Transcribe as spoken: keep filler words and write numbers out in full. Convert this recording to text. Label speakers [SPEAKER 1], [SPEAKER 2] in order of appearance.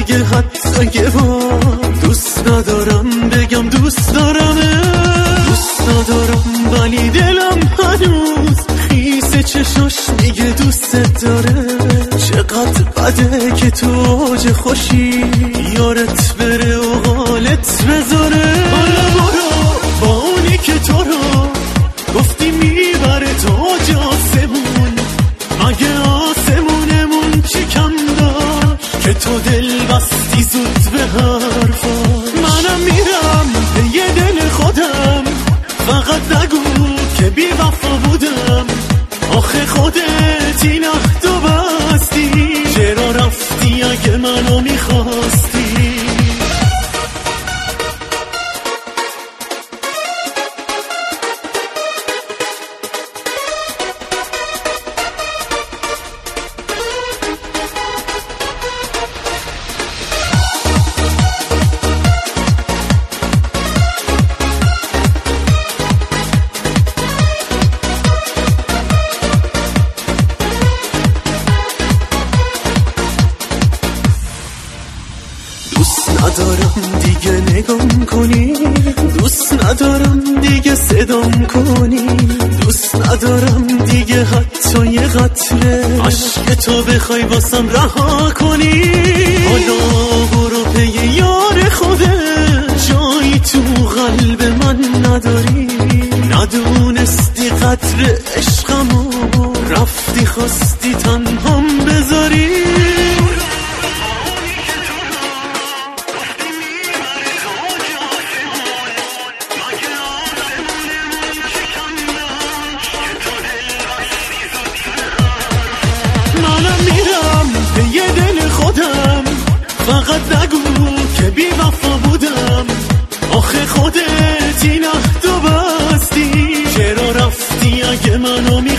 [SPEAKER 1] دیگه حتی یه بار دوست ندارم بگم دوست دارمه، دوست ندارم ولی دلم هنوز خیس چشاش میگه دوست داره. چقدر بده که تو اوج خوشی یارت بره و حالت بذاره. حالا برو با اونی که تو رو گفتی میبره تا آسمون، مگه آسمونمون چی کم داشت که تو دل بستی زود به حرفا. منم میرم به یه دل خودم، فقط نگو که بی وفا بودم. آخه خودت این عهدو بستی، چرا رفتی اگه منو میخواستی؟ دوست ندارم دیگه نگام کنی، دوست ندارم دیگه صدام کنی، دوست ندارم دیگه حتی یه قطره عشق تو بخوای واسم رها کنی. حالا برو پی یار خودت، جایی تو قلب من نداری. ندونستی قدر عشقمو، رفتی خواستی تنهام بذاری. فقط نگو که بی وفا بودم. آخه خودت این عهدو بستی، چرا رفتی اگه منو می